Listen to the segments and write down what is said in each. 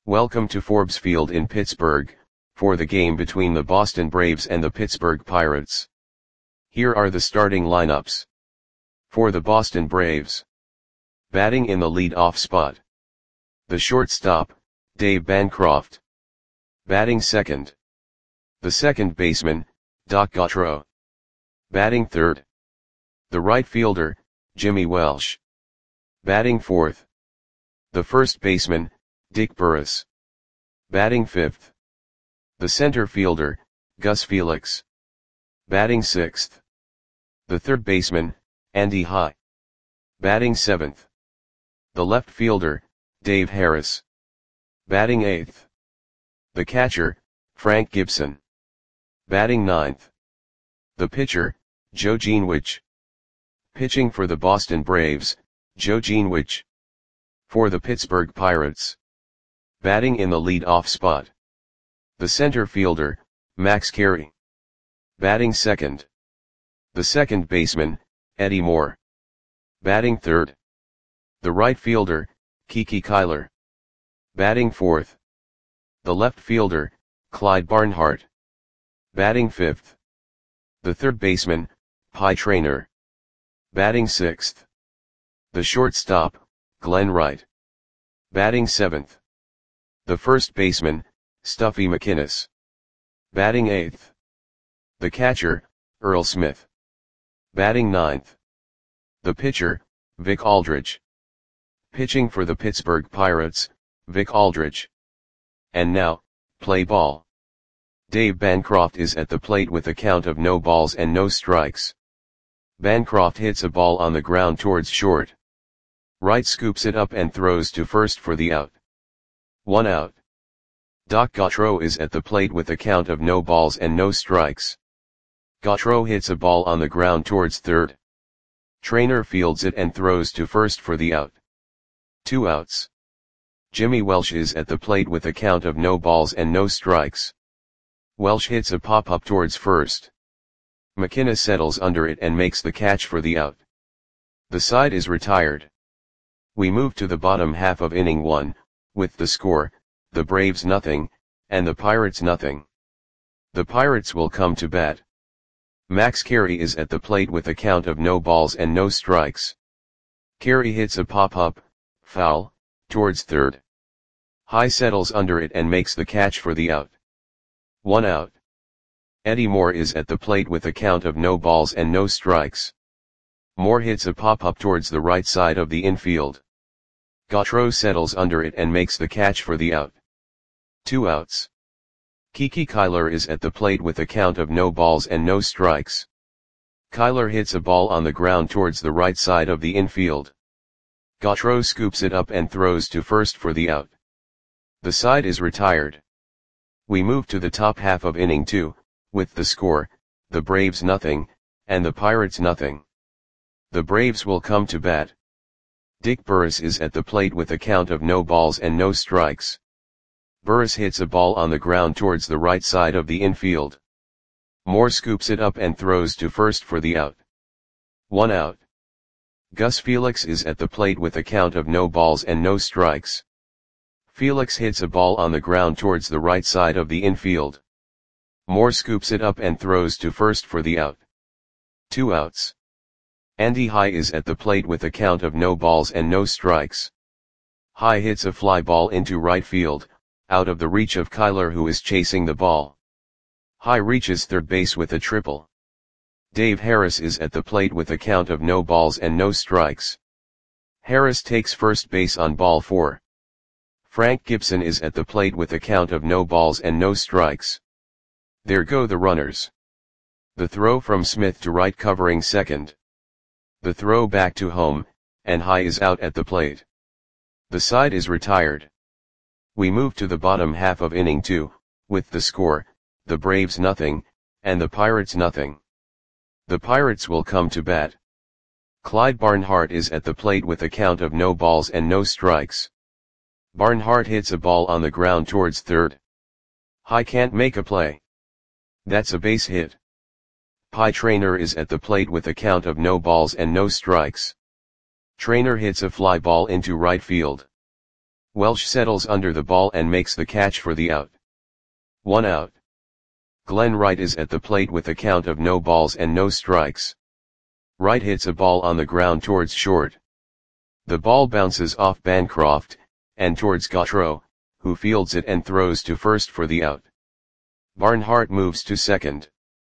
Welcome to Forbes Field in Pittsburgh, for the game between the Boston Braves and the Pittsburgh Pirates. Here are the starting lineups. For the Boston Braves. Batting in the lead-off spot. The shortstop, Dave Bancroft. Batting second. The second baseman, Doc Gautreaux. Batting third. The right fielder, Jimmy Welsh. Batting fourth. The first baseman, Dick Burris. Batting fifth. The center fielder, Gus Felix. Batting sixth. The third baseman, Andy High. Batting seventh. The left fielder, Dave Harris. Batting eighth. The catcher, Frank Gibson. Batting ninth. The pitcher, Joe Greenwich. Pitching for the Boston Braves, Joe Greenwich. For the Pittsburgh Pirates. Batting in the lead-off spot. The center fielder, Max Carey. Batting second. The second baseman, Eddie Moore. Batting third. The right fielder, Kiki Kyler. Batting fourth. The left fielder, Clyde Barnhart. Batting fifth. The third baseman, Pie Traynor. Batting sixth. The shortstop, Glenn Wright. Batting seventh. The first baseman, Stuffy McInnis. Batting eighth. The catcher, Earl Smith. Batting ninth. The pitcher, Vic Aldridge. Pitching for the Pittsburgh Pirates, Vic Aldridge. And now, play ball. Dave Bancroft is at the plate with a count of no balls and no strikes. Bancroft hits a ball on the ground towards short. Wright scoops it up and throws to first for the out. 1 out. Doc Gautreaux is at the plate with a count of no balls and no strikes. Gautreaux hits a ball on the ground towards third. Traynor fields it and throws to first for the out. 2 outs. Jimmy Welsh is at the plate with a count of no balls and no strikes. Welsh hits a pop-up towards first. McInnis settles under it and makes the catch for the out. The side is retired. We move to the bottom half of inning 1, with the score, the Braves nothing, and the Pirates nothing. The Pirates will come to bat. Max Carey is at the plate with a count of no balls and no strikes. Carey hits a pop-up, foul, towards third. High settles under it and makes the catch for the out. 1 out. Eddie Moore is at the plate with a count of no balls and no strikes. Moore hits a pop-up towards the right side of the infield. Gautreaux settles under it and makes the catch for the out. 2 outs. Kiki Kyler is at the plate with a count of no balls and no strikes. Kyler hits a ball on the ground towards the right side of the infield. Gautreaux scoops it up and throws to first for the out. The side is retired. We move to the top half of inning 2, with the score, the Braves nothing, and the Pirates nothing. The Braves will come to bat. Dick Burris is at the plate with a count of no balls and no strikes. Burris hits a ball on the ground towards the right side of the infield. Moore scoops it up and throws to first for the out. 1 out. Gus Felix is at the plate with a count of no balls and no strikes. Felix hits a ball on the ground towards the right side of the infield. Moore scoops it up and throws to first for the out. 2 outs. Andy High is at the plate with a count of no balls and no strikes. High hits a fly ball into right field, out of the reach of Kyler, who is chasing the ball. High reaches third base with a triple. Dave Harris is at the plate with a count of no balls and no strikes. Harris takes first base on ball 4. Frank Gibson is at the plate with a count of no balls and no strikes. There go the runners. The throw from Smith to right covering second. The throw back to home, and High is out at the plate. The side is retired. We move to the bottom half of inning 2, with the score, the Braves nothing, and the Pirates nothing. The Pirates will come to bat. Clyde Barnhart is at the plate with a count of no balls and no strikes. Barnhart hits a ball on the ground towards third. High can't make a play. That's a base hit. Pie Traynor is at the plate with a count of no balls and no strikes. Traynor hits a fly ball into right field. Welsh settles under the ball and makes the catch for the out. 1 out. Glenn Wright is at the plate with a count of no balls and no strikes. Wright hits a ball on the ground towards short. The ball bounces off Bancroft, and towards Gautreaux, who fields it and throws to first for the out. Barnhart moves to second.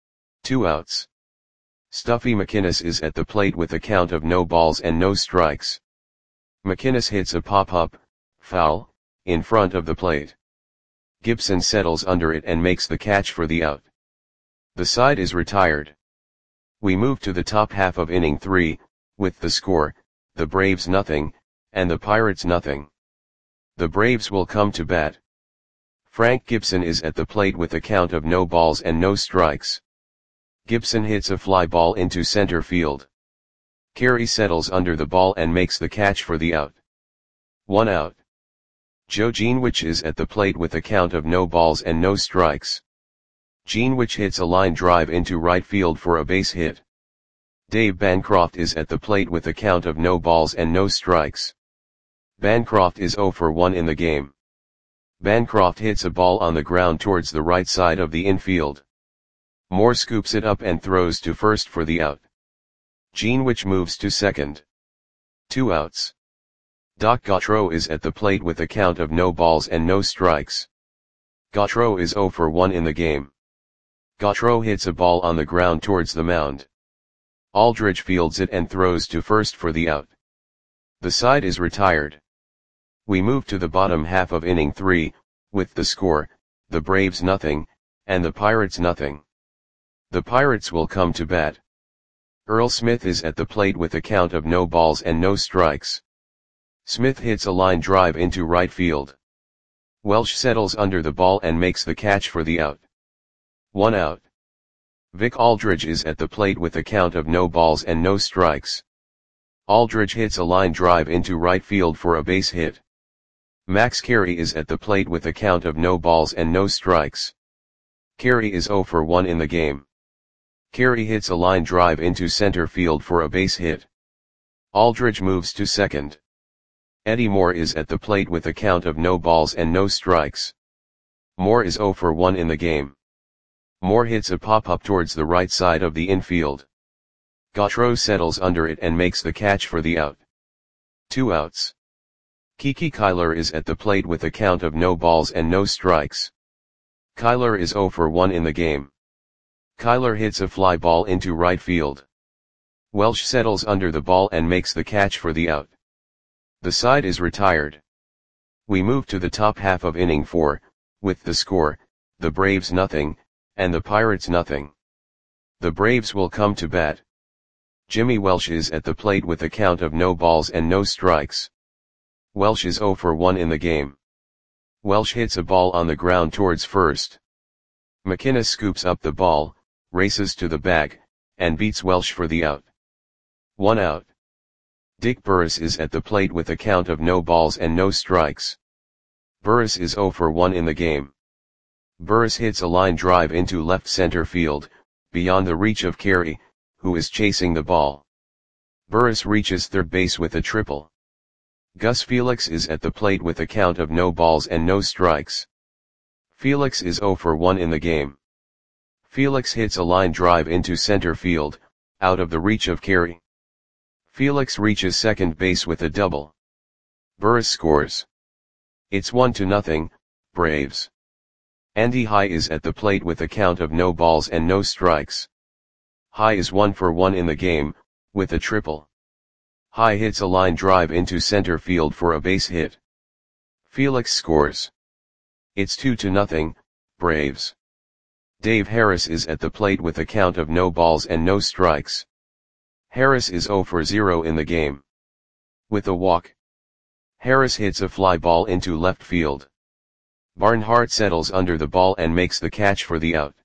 2 outs. Stuffy McInnes is at the plate with a count of no balls and no strikes. McInnes hits a pop-up, foul, in front of the plate. Gibson settles under it and makes the catch for the out. The side is retired. We move to the top half of inning 3, with the score, the Braves nothing, and the Pirates nothing. The Braves will come to bat. Frank Gibson is at the plate with a count of no balls and no strikes. Gibson hits a fly ball into center field. Carey settles under the ball and makes the catch for the out. 1 out. Joe Greenwich is at the plate with a count of no balls and no strikes. Greenwich hits a line drive into right field for a base hit. Dave Bancroft is at the plate with a count of no balls and no strikes. Bancroft is 0 for 1 in the game. Bancroft hits a ball on the ground towards the right side of the infield. Moore scoops it up and throws to first for the out. Greenwich moves to second. 2 outs. Doc Gautreaux is at the plate with a count of no balls and no strikes. Gautreaux is 0 for 1 in the game. Gautreaux hits a ball on the ground towards the mound. Aldridge fields it and throws to first for the out. The side is retired. We move to the bottom half of inning 3, with the score, the Braves nothing, and the Pirates nothing. The Pirates will come to bat. Earl Smith is at the plate with a count of no balls and no strikes. Smith hits a line drive into right field. Welsh settles under the ball and makes the catch for the out. 1 out. Vic Aldridge is at the plate with a count of no balls and no strikes. Aldridge hits a line drive into right field for a base hit. Max Carey is at the plate with a count of no balls and no strikes. Carey is 0 for 1 in the game. Carey hits a line drive into center field for a base hit. Aldridge moves to second. Eddie Moore is at the plate with a count of no balls and no strikes. Moore is 0 for 1 in the game. Moore hits a pop-up towards the right side of the infield. Gautreaux settles under it and makes the catch for the out. 2 outs. Kiki Kyler is at the plate with a count of no balls and no strikes. Kyler is 0 for 1 in the game. Kyler hits a fly ball into right field. Welsh settles under the ball and makes the catch for the out. The side is retired. We move to the top half of inning 4, with the score, the Braves nothing, and the Pirates nothing. The Braves will come to bat. Jimmy Welsh is at the plate with a count of no balls and no strikes. Welsh is 0 for 1 in the game. Welsh hits a ball on the ground towards first. McInnes scoops up the ball, races to the bag, and beats Welsh for the out. 1 out. Dick Burris is at the plate with a count of no balls and no strikes. Burris is 0 for 1 in the game. Burris hits a line drive into left center field, beyond the reach of Carey, who is chasing the ball. Burris reaches third base with a triple. Gus Felix is at the plate with a count of no balls and no strikes. Felix is 0 for 1 in the game. Felix hits a line drive into center field, out of the reach of Carey. Felix reaches second base with a double. Burris scores. It's 1-0, Braves. Andy High is at the plate with a count of no balls and no strikes. High is 1 for 1 in the game, with a triple. High hits a line drive into center field for a base hit. Felix scores. It's 2-0, Braves. Dave Harris is at the plate with a count of no balls and no strikes. Harris is 0 for 0 in the game. With a walk. Harris hits a fly ball into left field. Barnhart settles under the ball and makes the catch for the out.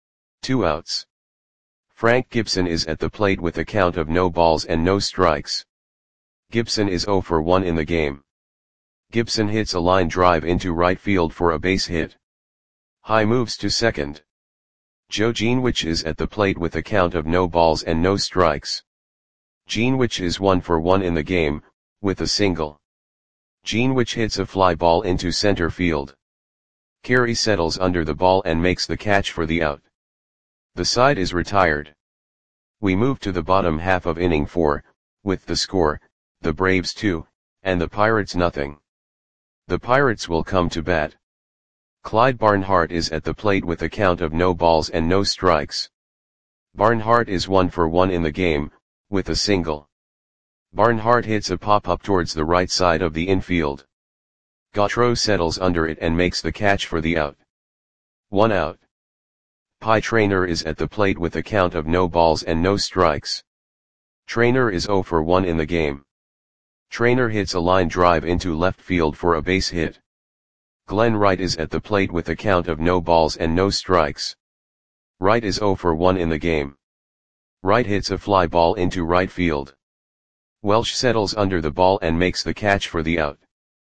2 outs. Frank Gibson is at the plate with a count of no balls and no strikes. Gibson is 0 for 1 in the game. Gibson hits a line drive into right field for a base hit. High moves to second. Joe Greenwich is at the plate with a count of no balls and no strikes. Greenwich is 1 for 1 in the game, with a single. Greenwich hits a fly ball into center field. Carey settles under the ball and makes the catch for the out. The side is retired. We move to the bottom half of inning 4, with the score, the Braves 2, and the Pirates nothing. The Pirates will come to bat. Clyde Barnhart is at the plate with a count of no balls and no strikes. Barnhart is 1 for 1 in the game, with a single. Barnhart hits a pop-up towards the right side of the infield. Gautreau settles under it and makes the catch for the out. 1 out. Pie Traynor is at the plate with a count of no balls and no strikes. Traynor is 0 for 1 in the game. Traynor hits a line drive into left field for a base hit. Glenn Wright is at the plate with a count of no balls and no strikes. Wright is 0 for 1 in the game. Wright hits a fly ball into right field. Welsh settles under the ball and makes the catch for the out.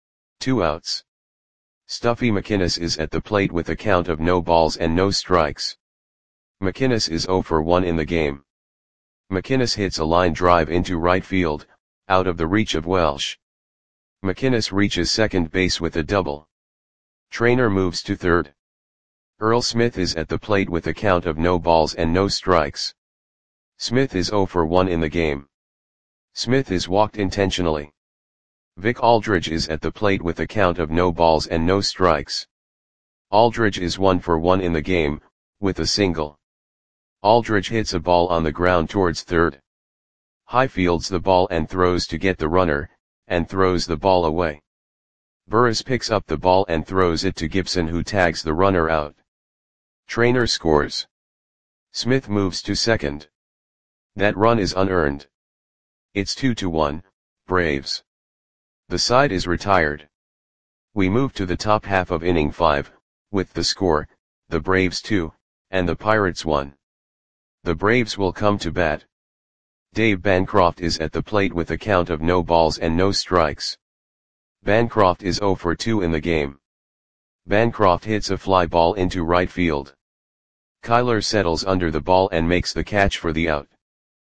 2 outs. Stuffy McInnes is at the plate with a count of no balls and no strikes. McInnes is 0 for 1 in the game. McInnes hits a line drive into right field, out of the reach of Welsh. McInnes reaches second base with a double. Traynor moves to third. Earl Smith is at the plate with a count of no balls and no strikes. Smith is 0 for 1 in the game. Smith is walked intentionally. Vic Aldridge is at the plate with a count of no balls and no strikes. Aldridge is 1 for 1 in the game, with a single. Aldridge hits a ball on the ground towards third. High fields the ball and throws to get the runner, and throws the ball away. Burris picks up the ball and throws it to Gibson, who tags the runner out. Traynor scores. Smith moves to second. That run is unearned. It's 2-1, Braves. The side is retired. We move to the top half of inning 5, with the score, the Braves 2, and the Pirates 1. The Braves will come to bat. Dave Bancroft is at the plate with a count of no balls and no strikes. Bancroft is 0 for 2 in the game. Bancroft hits a fly ball into right field. Kyler settles under the ball and makes the catch for the out.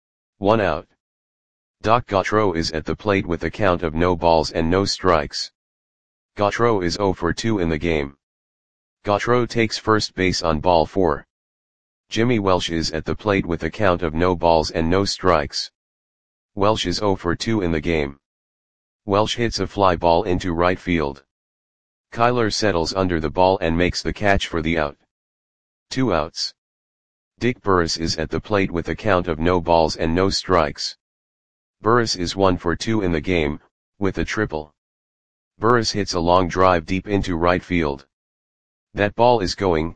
1 out. Doc Gautreau is at the plate with a count of no balls and no strikes. Gautreau is 0 for 2 in the game. Gautreau takes first base on ball 4. Jimmy Welsh is at the plate with a count of no balls and no strikes. Welsh is 0 for 2 in the game. Welsh hits a fly ball into right field. Kyler settles under the ball and makes the catch for the out. 2 outs. Dick Burris is at the plate with a count of no balls and no strikes. Burris is 1 for 2 in the game, with a triple. Burris hits a long drive deep into right field. That ball is gone.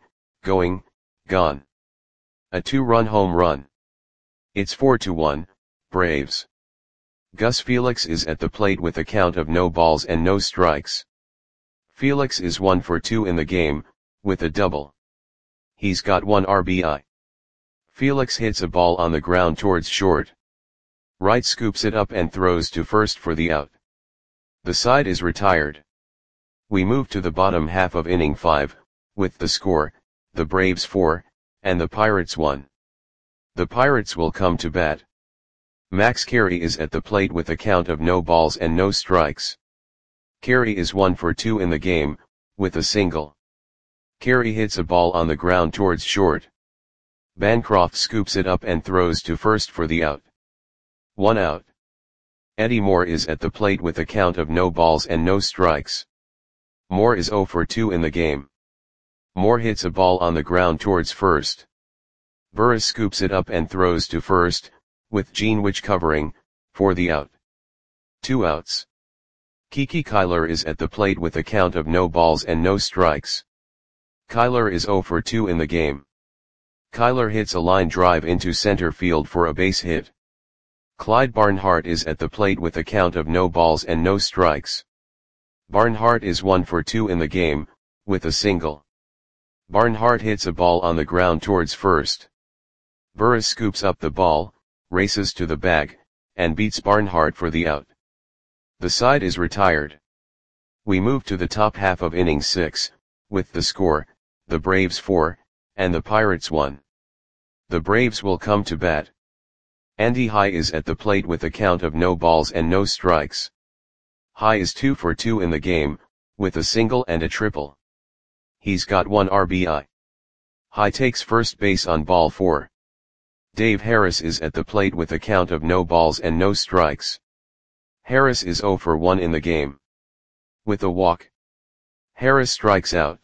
A 2-run home run. It's 4-1, Braves. Gus Felix is at the plate with a count of no balls and no strikes. Felix is 1 for 2 in the game, with a double. He's got 1 RBI. Felix hits a ball on the ground towards short. Wright scoops it up and throws to first for the out. The side is retired. We move to the bottom half of inning 5, with the score, the Braves 4, and the Pirates 1. The Pirates will come to bat. Max Carey is at the plate with a count of no balls and no strikes. Carey is 1 for 2 in the game, with a single. Carey hits a ball on the ground towards short. Bancroft scoops it up and throws to first for the out. 1 out. Eddie Moore is at the plate with a count of no balls and no strikes. Moore is 0 for 2 in the game. Moore hits a ball on the ground towards first. Burris scoops it up and throws to first, with Greenwich covering, for the out. 2 outs. Kiki Kyler is at the plate with a count of no balls and no strikes. Kyler is 0 for 2 in the game. Kyler hits a line drive into center field for a base hit. Clyde Barnhart is at the plate with a count of no balls and no strikes. Barnhart is 1 for 2 in the game, with a single. Barnhart hits a ball on the ground towards first. Burris scoops up the ball, races to the bag, and beats Barnhart for the out. The side is retired. We move to the top half of inning 6, with the score, the Braves 4, and the Pirates 1. The Braves will come to bat. Andy High is at the plate with a count of no balls and no strikes. High is 2 for 2 in the game, with a single and a triple. He's got 1 RBI. High takes first base on ball 4. Dave Harris is at the plate with a count of no balls and no strikes. Harris is 0 for 1 in the game. With a walk, Harris strikes out.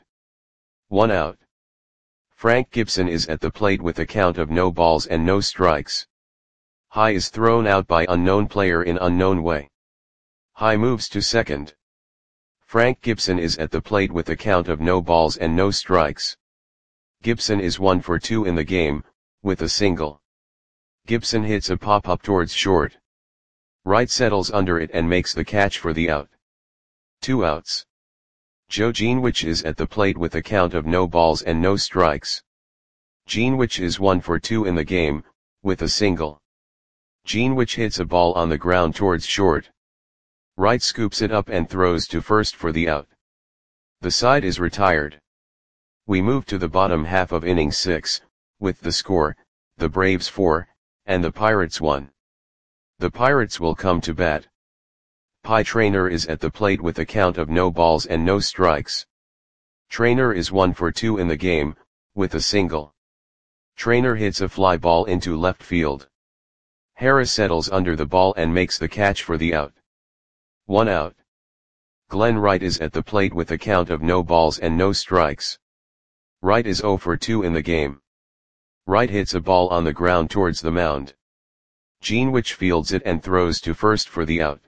1 out. Frank Gibson is at the plate with a count of no balls and no strikes. High is thrown out by unknown player in unknown way. High moves to second. Frank Gibson is at the plate with a count of no balls and no strikes. Gibson is 1 for 2 in the game, with a single. Gibson hits a pop-up towards short. Wright settles under it and makes the catch for the out. 2 outs. Joe Greenwich is at the plate with a count of no balls and no strikes. Greenwich is 1 for 2 in the game, with a single. Greenwich hits a ball on the ground towards short. Wright scoops it up and throws to first for the out. The side is retired. We move to the bottom half of inning 6, with the score, the Braves 4, and the Pirates 1. The Pirates will come to bat. Pie Traynor is at the plate with a count of no balls and no strikes. Traynor is 1 for 2 in the game, with a single. Traynor hits a fly ball into left field. Harris settles under the ball and makes the catch for the out. 1 out. Glenn Wright is at the plate with a count of no balls and no strikes. Wright is 0 for 2 in the game. Wright hits a ball on the ground towards the mound. Greenwich fields it and throws to first for the out.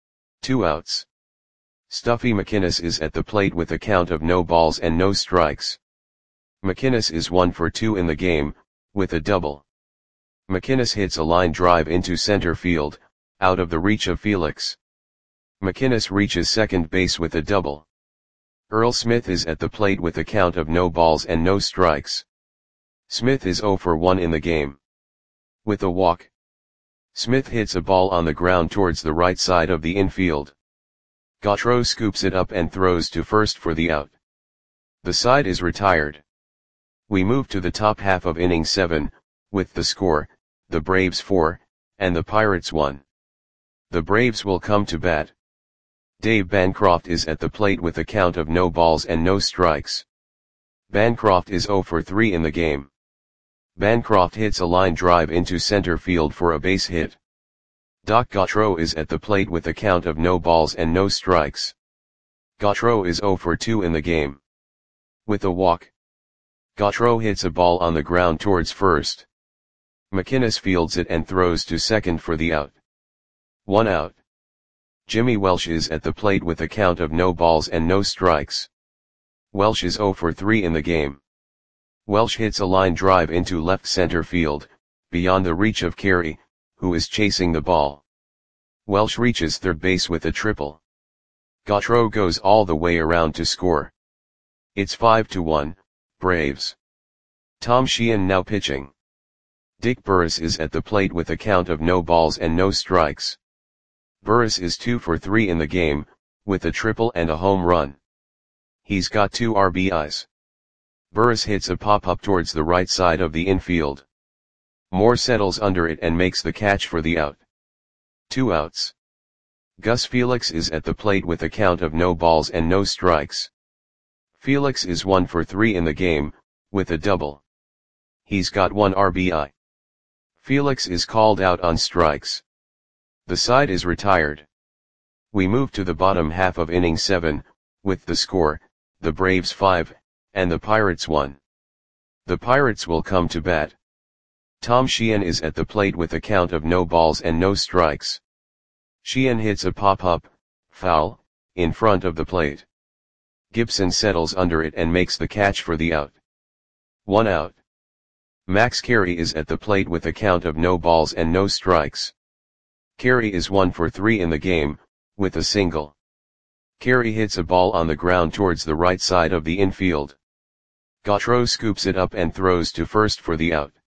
2 outs. Stuffy McInnes is at the plate with a count of no balls and no strikes. McInnes is 1 for 2 in the game, with a double. McInnes hits a line drive into center field, out of the reach of Felix. McInnes reaches second base with a double. Earl Smith is at the plate with a count of no balls and no strikes. Smith is 0 for 1 in the game. With a walk, Smith hits a ball on the ground towards the right side of the infield. Gautreaux scoops it up and throws to first for the out. The side is retired. We move to the top half of inning 7, with the score, the Braves 4, and the Pirates 1. The Braves will come to bat. Dave Bancroft is at the plate with a count of no balls and no strikes. Bancroft is 0 for 3 in the game. Bancroft hits a line drive into center field for a base hit. Doc Gautreaux is at the plate with a count of no balls and no strikes. Gautreaux is 0 for 2 in the game. With a walk, Gautreaux hits a ball on the ground towards first. McInnes fields it and throws to second for the out. 1 out. Jimmy Welsh is at the plate with a count of no balls and no strikes. Welsh is 0 for 3 in the game. Welsh hits a line drive into left center field, beyond the reach of Carey, who is chasing the ball. Welsh reaches third base with a triple. Gautreaux goes all the way around to score. It's 5-1, Braves. Tom Sheehan now pitching. Dick Burris is at the plate with a count of no balls and no strikes. Burris is 2 for 3 in the game, with a triple and a home run. He's got 2 RBIs. Burris hits a pop-up towards the right side of the infield. Moore settles under it and makes the catch for the out. 2 outs. Gus Felix is at the plate with a count of no balls and no strikes. Felix is 1 for 3 in the game, with a double. He's got 1 RBI. Felix is called out on strikes. The side is retired. We move to the bottom half of inning 7, with the score, the Braves 5, and the Pirates 1. The Pirates will come to bat. Tom Sheehan is at the plate with a count of no balls and no strikes. Sheehan hits a pop-up, foul, in front of the plate. Gibson settles under it and makes the catch for the out. 1 out. Max Carey is at the plate with a count of no balls and no strikes. Carey is 1 for 3 in the game, with a single. Carey hits a ball on the ground towards the right side of the infield. Gautreaux scoops it up and throws to first for the out.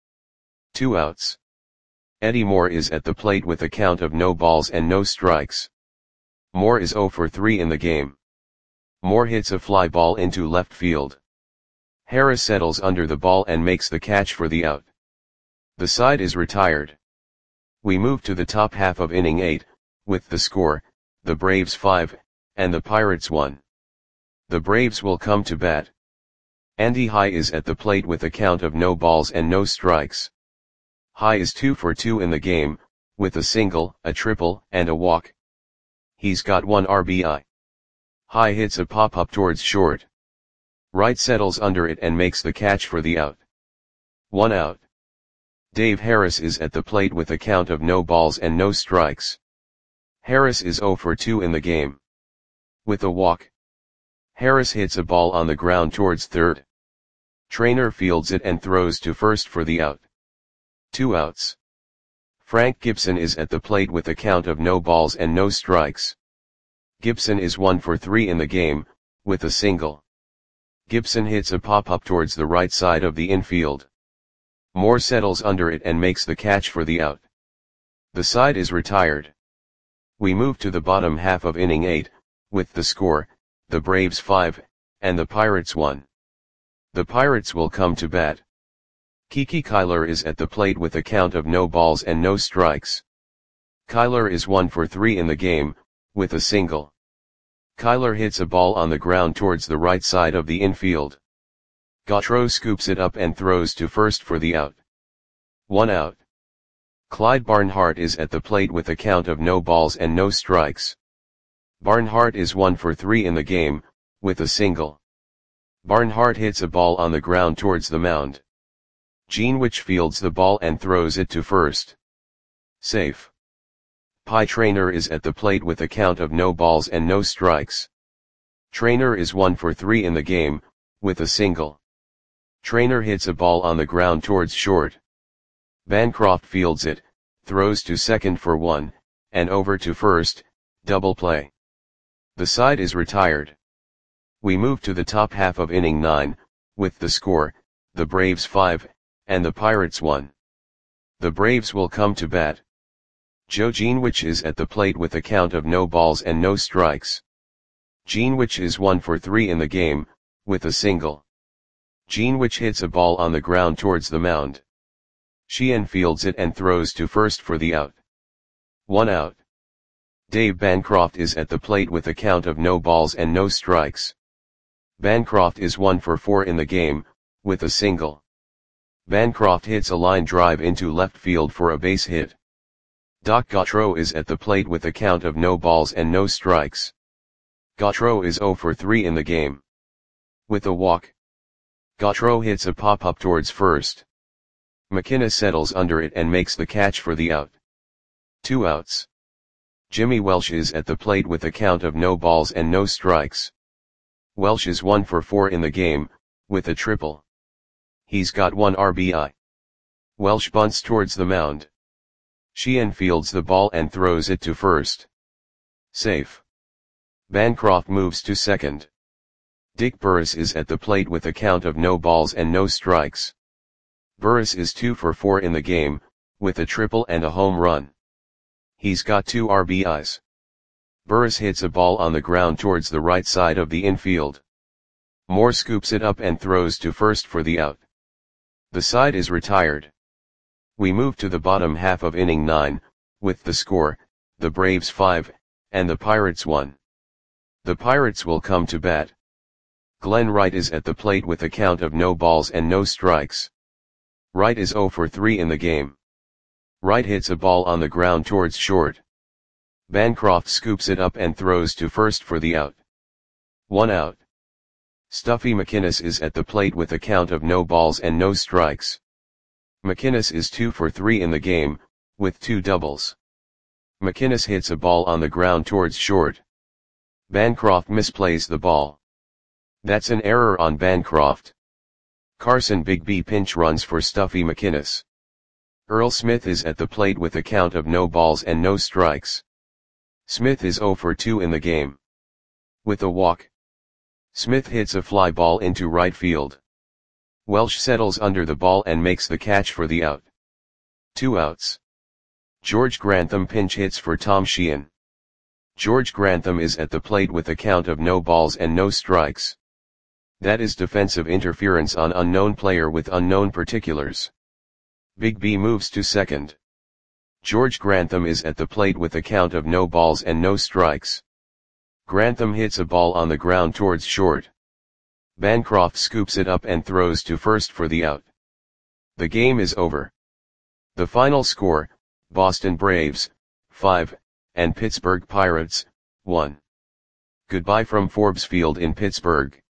2 outs. Eddie Moore is at the plate with a count of no balls and no strikes. Moore is 0 for 3 in the game. Moore hits a fly ball into left field. Harris settles under the ball and makes the catch for the out. The side is retired. We move to the top half of inning 8, with the score, the Braves 5, and the Pirates 1. The Braves will come to bat. Andy High is at the plate with a count of no balls and no strikes. High is 2 for 2 in the game, with a single, a triple, and a walk. He's got 1 RBI. High hits a pop-up towards short. Wright settles under it and makes the catch for the out. 1 out. Dave Harris is at the plate with a count of no balls and no strikes. Harris is 0 for 2 in the game. With a walk. Harris hits a ball on the ground towards third. Trainer fields it and throws to first for the out. 2 outs. Frank Gibson is at the plate with a count of no balls and no strikes. Gibson is 1 for 3 in the game, with a single. Gibson hits a pop-up towards the right side of the infield. Moore settles under it and makes the catch for the out. The side is retired. We move to the bottom half of inning 8, with the score, the Braves 5, and the Pirates 1. The Pirates will come to bat. Kiki Kyler is at the plate with a count of no balls and no strikes. Kyler is 1 for 3 in the game, with a single. Kyler hits a ball on the ground towards the right side of the infield. Gautreaux scoops it up and throws to first for the out. 1 out. Clyde Barnhart is at the plate with a count of no balls and no strikes. Barnhart is 1 for 3 in the game, with a single. Barnhart hits a ball on the ground towards the mound. Geenwich fields the ball and throws it to first. Safe. Pie Traynor is at the plate with a count of no balls and no strikes. Traynor is 1 for 3 in the game, with a single. Traynor hits a ball on the ground towards short. Bancroft fields it, throws to second for 1, and over to first, double play. The side is retired. We move to the top half of inning 9, with the score, the Braves 5, and the Pirates 1. The Braves will come to bat. Joe Geenwich is at the plate with a count of no balls and no strikes. Geenwich is 1 for 3 in the game, with a single. Geenwich hits a ball on the ground towards the mound. Sheehan fields it and throws to first for the out. 1 out. Dave Bancroft is at the plate with a count of no balls and no strikes. Bancroft is 1 for 4 in the game, with a single. Bancroft hits a line drive into left field for a base hit. Doc Gautreaux is at the plate with a count of no balls and no strikes. Gautreaux is 0 for 3 in the game. With a walk. Gautreaux hits a pop-up towards first. McKenna settles under it and makes the catch for the out. 2 outs. Jimmy Welsh is at the plate with a count of no balls and no strikes. Welsh is 1 for 4 in the game, with a triple. He's got 1 RBI. Welsh bunts towards the mound. Sheehan fields the ball and throws it to first. Safe. Bancroft moves to second. Dick Burris is at the plate with a count of no balls and no strikes. Burris is 2 for 4 in the game, with a triple and a home run. He's got 2 RBIs. Burris hits a ball on the ground towards the right side of the infield. Moore scoops it up and throws to first for the out. The side is retired. We move to the bottom half of inning 9, with the score, the Braves 5, and the Pirates 1. The Pirates will come to bat. Glenn Wright is at the plate with a count of no balls and no strikes. Wright is 0 for 3 in the game. Wright hits a ball on the ground towards short. Bancroft scoops it up and throws to first for the out. 1 out. Stuffy McInnes is at the plate with a count of no balls and no strikes. McInnes is 2 for 3 in the game, with 2 doubles. McInnes hits a ball on the ground towards short. Bancroft misplays the ball. That's an error on Bancroft. Carson Bigby pinch runs for Stuffy McInnes. Earl Smith is at the plate with a count of no balls and no strikes. Smith is 0 for 2 in the game. With a walk. Smith hits a fly ball into right field. Welsh settles under the ball and makes the catch for the out. 2 outs. George Grantham pinch hits for Tom Sheehan. George Grantham is at the plate with a count of no balls and no strikes. That is defensive interference on unknown player with unknown particulars. Bigby moves to second. George Grantham is at the plate with a count of no balls and no strikes. Grantham hits a ball on the ground towards short. Bancroft scoops it up and throws to first for the out. The game is over. The final score, Boston Braves, 5, and Pittsburgh Pirates, 1. Goodbye from Forbes Field in Pittsburgh.